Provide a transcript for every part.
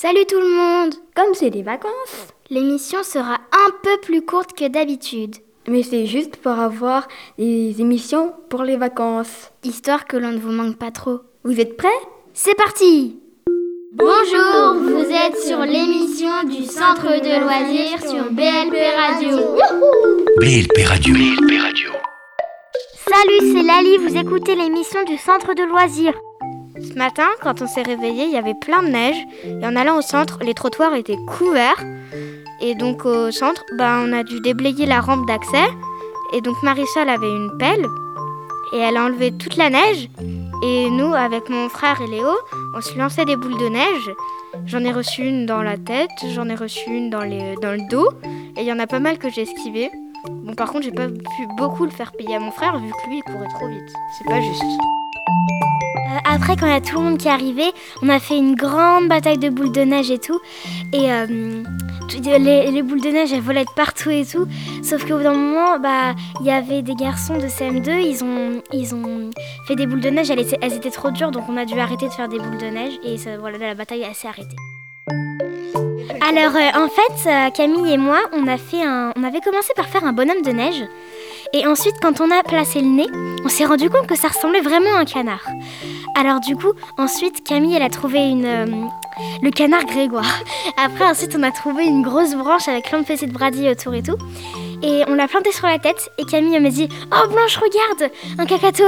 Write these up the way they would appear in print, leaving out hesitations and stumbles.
Salut tout le monde! Comme c'est des vacances, L'émission sera un peu plus courte que d'habitude, mais c'est juste pour avoir des émissions pour les vacances. histoire que l'on ne vous manque pas trop. Vous êtes prêts? C'est parti! Bonjour, vous êtes sur l'émission du Centre de loisirs sur BLP Radio. BLP Radio. BLP Radio. Salut, c'est Lali, vous écoutez l'émission du Centre de loisirs. Ce matin, quand on s'est réveillé, il y avait plein de neige. Et en allant au centre, les trottoirs étaient couverts. Et donc au centre, on a dû déblayer la rampe d'accès. Et donc Marisol avait une pelle. Et elle a enlevé toute la neige. Et nous, avec mon frère et Léo, on se lançait des boules de neige. J'en ai reçu une dans la tête, j'en ai reçu une dans le dos. Et il y en a pas mal que j'ai esquivé. Bon, par contre, j'ai pas pu beaucoup le faire payer à mon frère, vu que lui, il courait trop vite. C'est pas juste. Après, quand il y a tout le monde qui est arrivé, on a fait une grande bataille de boules de neige et tout. Et les boules de neige, elles volaient de partout et tout. Sauf qu'au bout d'un moment, il y avait des garçons de CM2, ils ont fait des boules de neige, elles étaient trop dures, donc on a dû arrêter de faire des boules de neige. Et la bataille s'est arrêtée. Alors, en fait, Camille et moi, on avait commencé par faire un bonhomme de neige. Et ensuite, quand on a placé le nez, on s'est rendu compte que ça ressemblait vraiment à un canard. Alors du coup, ensuite, Camille, elle a trouvé le canard Grégoire. Après, ensuite, on a trouvé une grosse branche avec plein de petits bradis autour et tout. Et on l'a planté sur la tête. Et Camille, elle m'a dit « Oh Blanche, regarde, un cacatoès !»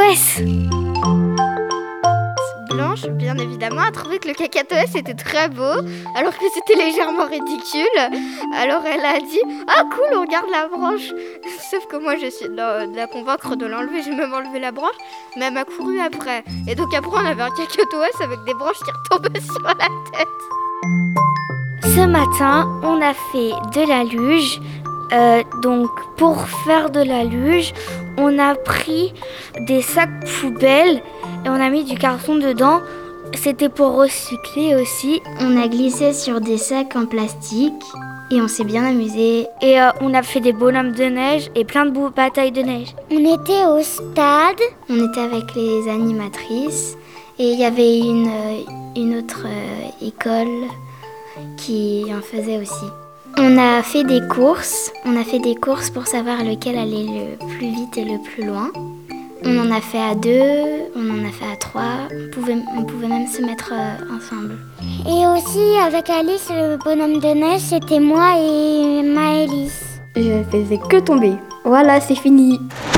Blanche, bien évidemment, a trouvé que le cacatoès était très beau, alors que c'était légèrement ridicule. Alors elle a dit « Ah cool, on regarde la branche !» Sauf que moi, j'essayais de la convaincre de l'enlever, j'ai même enlevé la branche, mais elle m'a couru après. Et donc après, on avait un cacatoès avec des branches qui retombaient sur la tête. Ce matin, on a fait de la luge. Donc pour faire de la luge, on a pris des sacs poubelles et on a mis du carton dedans. C'était pour recycler aussi. On a glissé sur des sacs en plastique et on s'est bien amusé. Et on a fait des bonhommes de neige et plein de batailles de neige. On était au stade. On était avec les animatrices et il y avait une autre école qui en faisait aussi. On a fait des courses pour savoir lequel allait le plus vite et le plus loin. On en a fait à 2, on en a fait à 3, on pouvait même se mettre ensemble. Et aussi avec Alice, le bonhomme de neige, c'était moi et Maëlys. Je faisais que tomber. Voilà, c'est fini.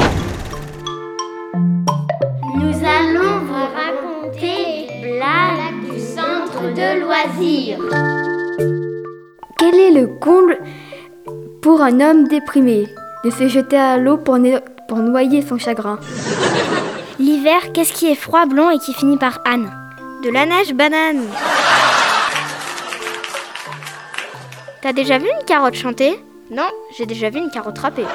Nous allons vous raconter les blagues du centre de loisirs. Quel est le comble pour un homme déprimé? De se jeter à l'eau pour noyer son chagrin. L'hiver, qu'est-ce qui est froid, blanc et qui finit par Anne? De la neige, banane. T'as déjà vu une carotte chanter? Non, j'ai déjà vu une carotte râpée.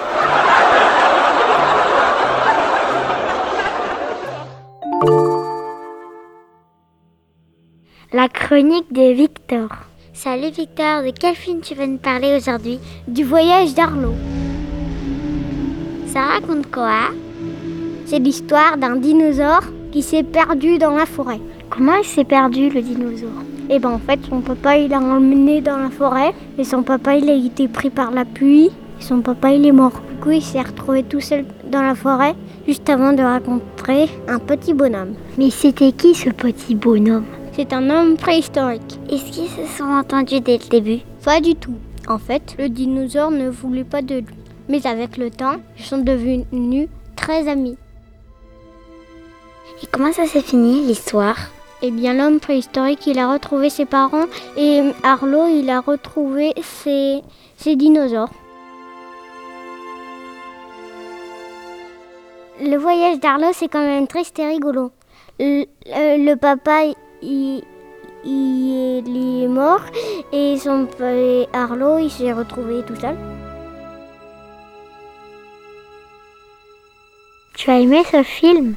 La chronique de Victor. Salut Victor, de quel film tu vas nous parler aujourd'hui? Du voyage d'Arlo. Ça raconte quoi? C'est l'histoire d'un dinosaure qui s'est perdu dans la forêt. Comment il s'est perdu, le dinosaure? En fait, son papa il l'a emmené dans la forêt et son papa il a été pris par la pluie et son papa il est mort. Du coup, il s'est retrouvé tout seul dans la forêt juste avant de rencontrer un petit bonhomme. Mais c'était qui ce petit bonhomme? C'est un homme préhistorique. Est-ce qu'ils se sont entendus dès le début? Pas du tout. En fait, le dinosaure ne voulait pas de lui. Mais avec le temps, ils sont devenus très amis. Et comment ça s'est fini, l'histoire? L'homme préhistorique, il a retrouvé ses parents et Arlo, il a retrouvé ses dinosaures. Le voyage d'Arlo, c'est quand même triste et rigolo. Le papa, il est mort et Arlo, il s'est retrouvé tout seul. Tu as aimé ce film?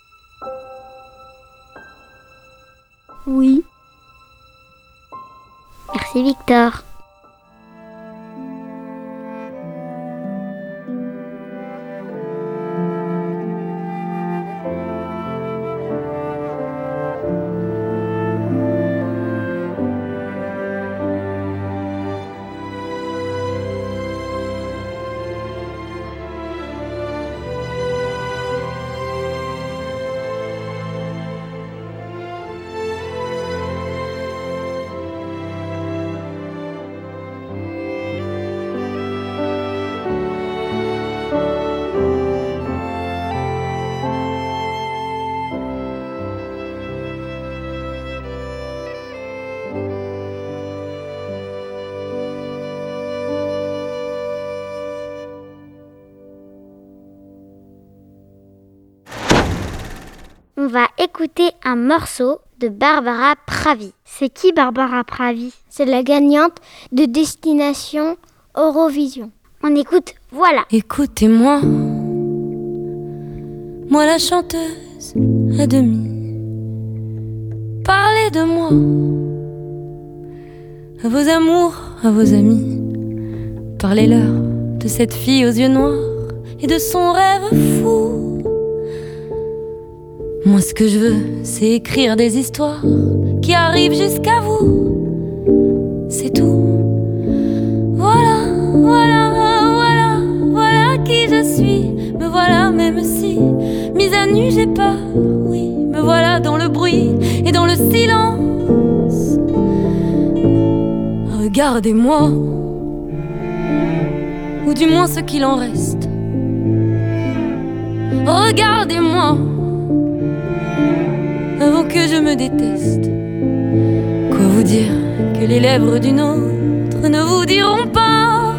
Oui. Merci Victor. va écouter un morceau de Barbara Pravi. C'est qui Barbara Pravi? C'est la gagnante de Destination Eurovision. On écoute, voilà. Écoutez-moi, moi la chanteuse à demi. Parlez de moi, à vos amours, à vos amis. Parlez-leur de cette fille aux yeux noirs et de son rêve fou. Moi ce que je veux, c'est écrire des histoires qui arrivent jusqu'à vous. C'est tout. Voilà, voilà, voilà, voilà qui je suis. Me voilà même si, mise à nu j'ai peur. Oui, me voilà dans le bruit et dans le silence. Regardez-moi, ou du moins ce qu'il en reste. Regardez-moi, avant que je me déteste. Quoi vous dire que les lèvres d'une autre ne vous diront pas?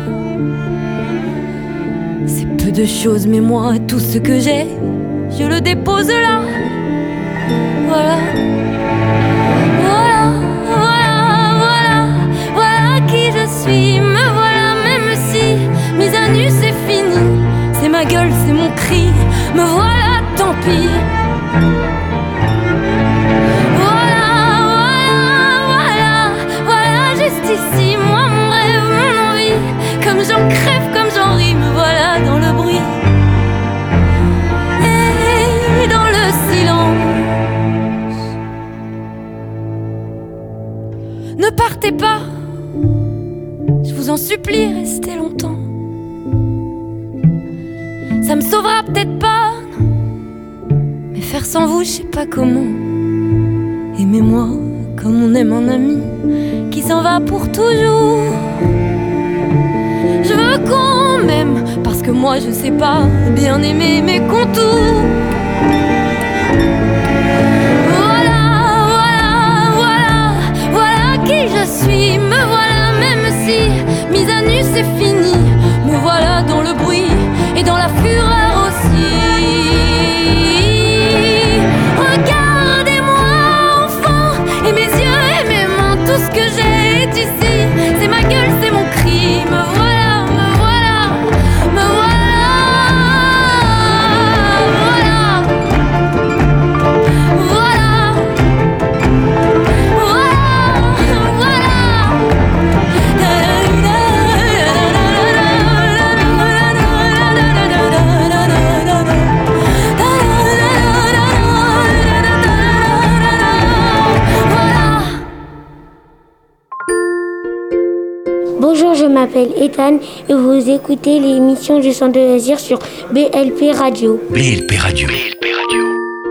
C'est peu de choses, mais moi, tout ce que j'ai, je le dépose là. Voilà, voilà, voilà, voilà, voilà qui je suis. Me voilà même si, mise à nu c'est fini. C'est ma gueule, c'est mon cri. Me voilà, tant pis. Ici, moi, mon rêve, mon envie, comme j'en crève, comme j'en ris, me voilà dans le bruit et dans le silence. Ne partez pas, je vous en supplie, restez longtemps. Ça me sauvera peut-être pas, mais faire sans vous, je sais pas comment. Aimez-moi comme on aime un ami qui s'en va pour toujours. Je veux qu'on m'aime, parce que moi je sais pas bien aimer mes contours. Voilà, voilà, voilà, voilà qui je suis. Me voilà même si, mise à nu c'est fini. Me voilà dans le bruit et dans la fureur aussi. Regardez-moi enfant, et mes yeux et mes mains, tout ce que j'ai est ici. C'est ma gueule, c'est mon cri. Me voilà, me voilà, me voilà. Voilà, voilà, voilà, Bonjour, je m'appelle Ethan et vous écoutez l'émission du Centre de loisirs sur BLP Radio. BLP Radio. BLP Radio.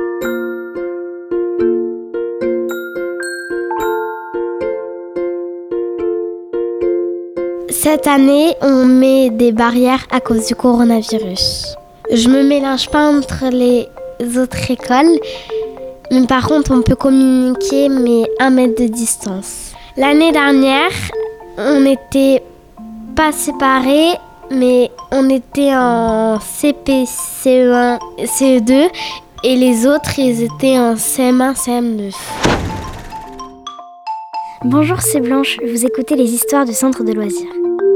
Cette année, on met des barrières à cause du coronavirus. Je me mélange pas entre les autres écoles, mais par contre, on peut communiquer, mais 1 mètre de distance. L'année dernière, on n'était pas séparés, mais on était en CP, CE1, CE2, et les autres, ils étaient en CM1, CM2. Bonjour, c'est Blanche. Vous écoutez les histoires du centre de loisirs.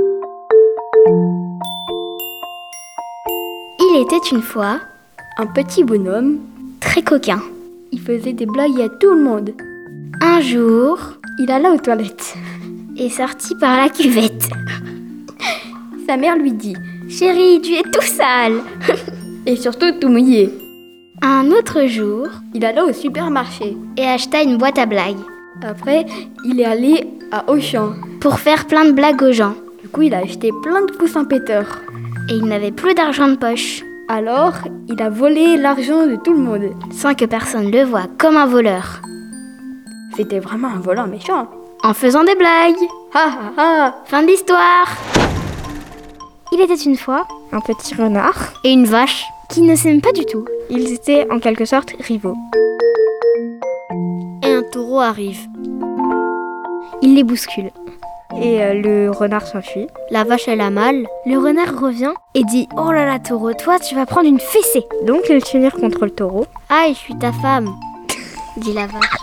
Il était une fois Un petit bonhomme, très coquin. il faisait des blagues à tout le monde. Un jour, Il alla aux toilettes. est sorti par la cuvette. Sa mère lui dit, Chérie, tu es tout sale. et surtout tout mouillé. Un autre jour, Il alla au supermarché. et acheta une boîte à blagues Après, il est allé à Auchan. pour faire plein de blagues aux gens. Du coup, il a acheté plein de coussins péteurs. Et il n'avait plus d'argent de poche, Alors, il a volé l'argent de tout le monde. sans que personne le voie, comme un voleur, C'était vraiment un volant méchant. en faisant des blagues. Ha ha ha. Fin de l'histoire. Il était une fois un petit renard et une vache qui ne s'aiment pas du tout. Ils étaient en quelque sorte rivaux. Et un taureau arrive. Il les bouscule. Et le renard s'enfuit. La vache, elle a mal. Le renard revient et dit « Oh là là, taureau, toi, tu vas prendre une fessée !» Donc il s'unit contre le taureau. « Ah, je suis ta femme !» dit la vache.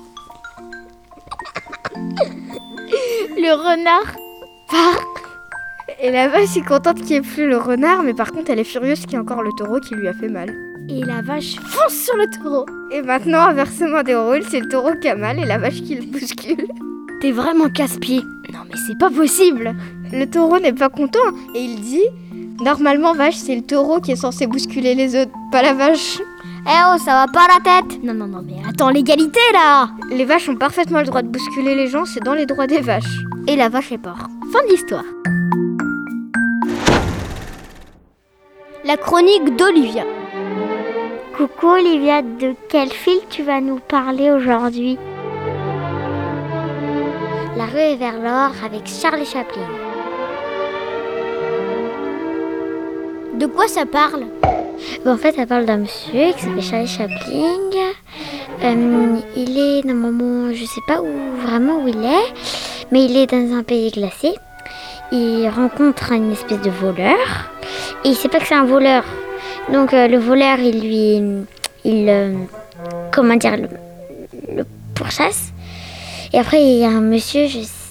Le renard part. Et la vache est contente qu'il n'y ait plus le renard, mais par contre elle est furieuse qu'il y ait encore le taureau qui lui a fait mal. Et la vache fonce sur le taureau. Et maintenant, inversement des rôles, c'est le taureau qui a mal et la vache qui le bouscule. T'es vraiment casse-pied. Non mais c'est pas possible. Le taureau n'est pas content et il dit « Normalement, vache, c'est le taureau qui est censé bousculer les autres, pas la vache. » Eh oh, ça va pas la tête! Non, mais attends, l'égalité là! Les vaches ont parfaitement le droit de bousculer les gens, c'est dans les droits des vaches. Et la vache est morte. Fin de l'histoire. La chronique d'Olivia. Coucou Olivia, de quel film tu vas nous parler aujourd'hui? La rue est vers l'or avec Charlie Chaplin. De quoi ça parle? En fait, ça parle d'un monsieur qui s'appelle Charlie Chaplin. Il est normalement, je sais pas vraiment où il est, mais il est dans un pays glacé. Il rencontre une espèce de voleur et il sait pas que c'est un voleur. Donc le voleur, il pourchasse. Et après, il y a un monsieur,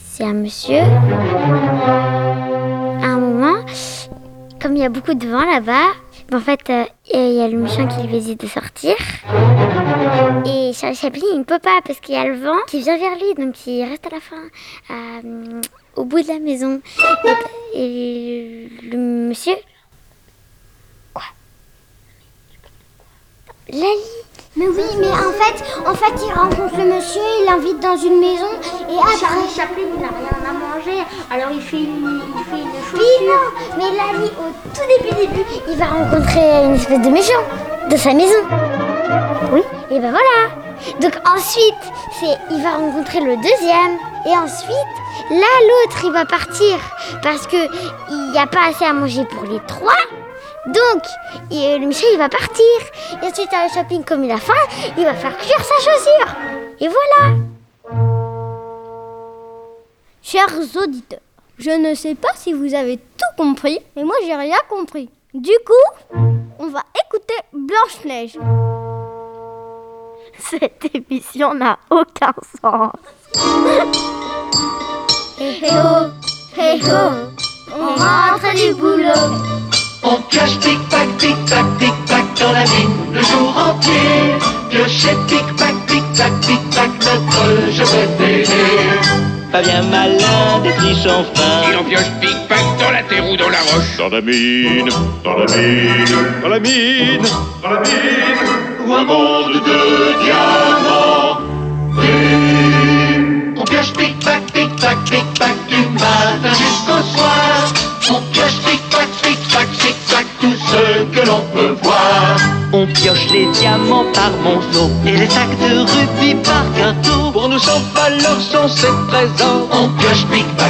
à un moment, comme il y a beaucoup de vent là-bas, en fait, il y a le méchant qui lui dit de sortir. Et Charlie Chaplin, il ne peut pas parce qu'il y a le vent qui vient vers lui. Donc il reste à la fin, au bout de la maison. Et le monsieur... Quoi? Lali. Mais oui, mais en fait, il rencontre le monsieur, il l'invite dans une maison et après... Charlie Chaplin, il n'a rien à manger, alors il fait une chaussure. Oui, non, mais Lali, au tout début, Il va rencontrer une espèce de méchant dans sa maison. Oui, et ben voilà. Donc ensuite, il va rencontrer le deuxième. Et ensuite, là, l'autre, il va partir parce qu'il n'y a pas assez à manger pour les trois. Donc, le méchant, il va partir. Et ensuite, Charlie Chaplin, comme il a faim, il va faire cuire sa chaussure. Et voilà. Chers auditeurs, je ne sais pas si vous avez tout compris, mais moi j'ai rien compris. Du coup, on va écouter Blanche-Neige. Cette émission n'a aucun sens. Hey ho, on rentre du boulot. On pioche tic-tac dans la mine le jour entier. Piocher tic-tac, notre jeu préféré. Pas bien malin, des petits fins. Il en pioche pic-pac dans la terre ou dans la roche. Dans la mine, Ou un monde de diamants. On pioche pic-pac du matin jusqu'au soir. On pioche tic-tac, tout ce que l'on peut voir. On pioche les diamants par monceau et les sacs de rubis par quinto. Pour nous sans valeur sont ces trésors. On pioche pic-pac.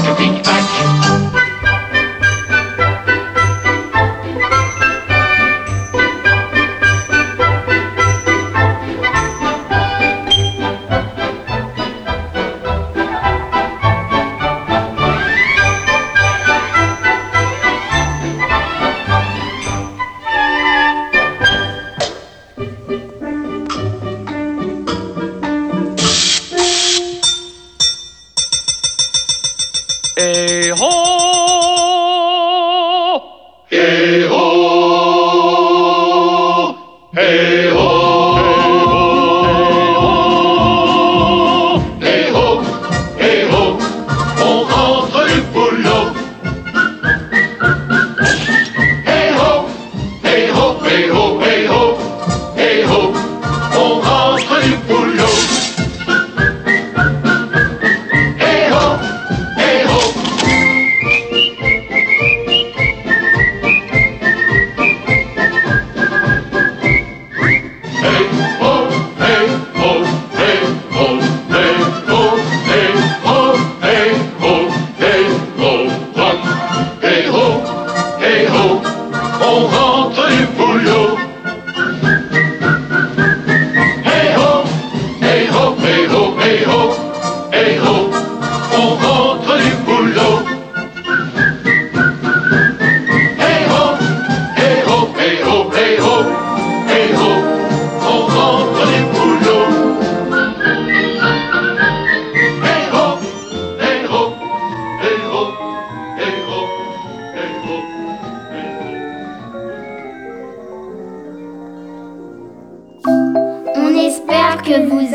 Et ho! Hey ho, hey ho, hey ho, hey ho, on rentre du boulot. Hey ho, hey ho, hey ho, hey ho, hey ho, on rentre du boulot. Hey ho, hey ho.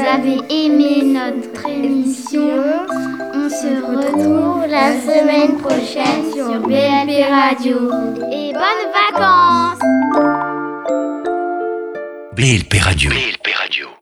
avez aimé notre émission. On se retrouve la semaine prochaine sur BLP Radio. Et bonnes vacances! BLP Radio. BLP Radio.